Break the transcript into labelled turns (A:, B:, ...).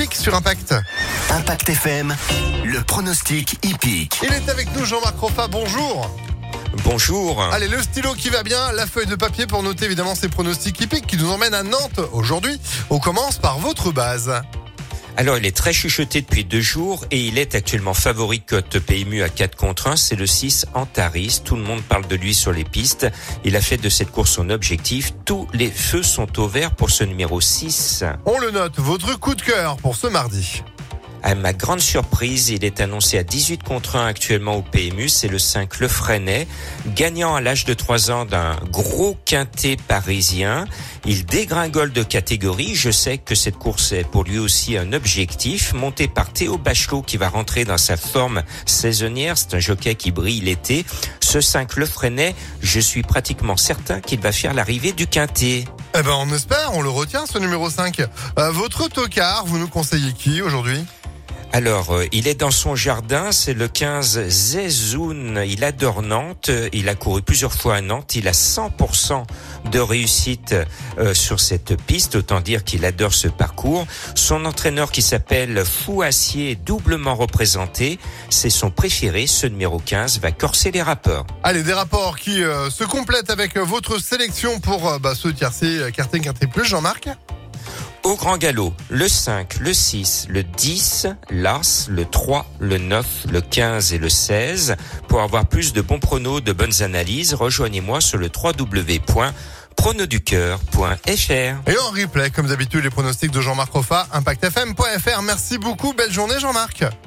A: hippique sur Impact.
B: Impact FM, le pronostic hippique.
A: Il est avec nous, Jean-Marc Roffa, bonjour.
C: Bonjour.
A: Allez, le stylo qui va bien, la feuille de papier pour noter évidemment ces pronostics hippiques qui nous emmènent à Nantes aujourd'hui. On commence par votre base.
C: Alors, il est très chuchoté depuis 2 jours et il est actuellement favori cote PMU à 4-1. C'est le 6 Antaris. Tout le monde parle de lui sur les pistes. Il a fait de cette course son objectif. Tous les feux sont au vert pour ce numéro 6.
A: On le note, votre coup de cœur pour ce mardi.
C: À ma grande surprise, il est annoncé à 18-1 actuellement au PMU. C'est le 5 Le Freinet, gagnant à l'âge de 3 ans d'un gros quintet parisien. Il dégringole de catégorie. Je sais que cette course est pour lui aussi un objectif. Monté par Théo Bachelot qui va rentrer dans sa forme saisonnière. C'est un jockey qui brille l'été. Ce 5 Le Freinet, je suis pratiquement certain qu'il va faire l'arrivée du quintet.
A: Eh ben, on espère, on le retient ce numéro 5. Votre tocard, vous nous conseillez qui aujourd'hui ?
C: Alors, il est dans son jardin, c'est le 15 Zezoun, il adore Nantes, il a couru plusieurs fois à Nantes, il a 100% de réussite sur cette piste, autant dire qu'il adore ce parcours. Son entraîneur qui s'appelle Fouassier est doublement représenté, c'est son préféré, ce numéro 15 va corser les rapports.
A: Allez, des rapports qui se complètent avec votre sélection pour ce tiercé Karting Quintet Plus, Jean-Marc.
C: Au grand galop, le 5, le 6, le 10, l'As, le 3, le 9, le 15 et le 16. Pour avoir plus de bons pronos, de bonnes analyses, rejoignez-moi sur le www.pronosducoeur.fr.
A: Et en replay, comme d'habitude, les pronostics de Jean-Marc Roffa, impactfm.fr. Merci beaucoup, belle journée Jean-Marc.